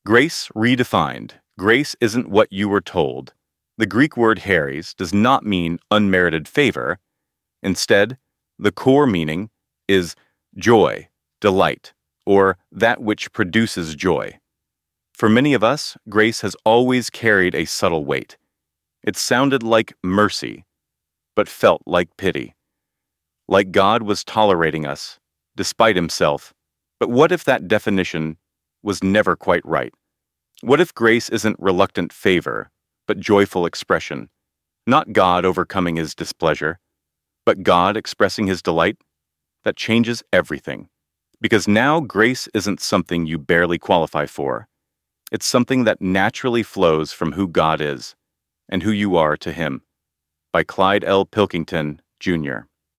Grace redefined. Grace isn't what you were told. The Greek word charis does not mean unmerited favor. Instead, the core meaning is joy, delight, or that which produces joy. For many of us, grace has always carried a subtle weight. It sounded like mercy, but felt like pity. Like God was tolerating us, despite himself. But what if that definition was never quite right? What if grace isn't reluctant favor, but joyful expression? Not God overcoming his displeasure, but God expressing his delight? That changes everything. Because now grace isn't something you barely qualify for. It's something that naturally flows from who God is and who you are to him. By Clyde L. Pilkington, Jr.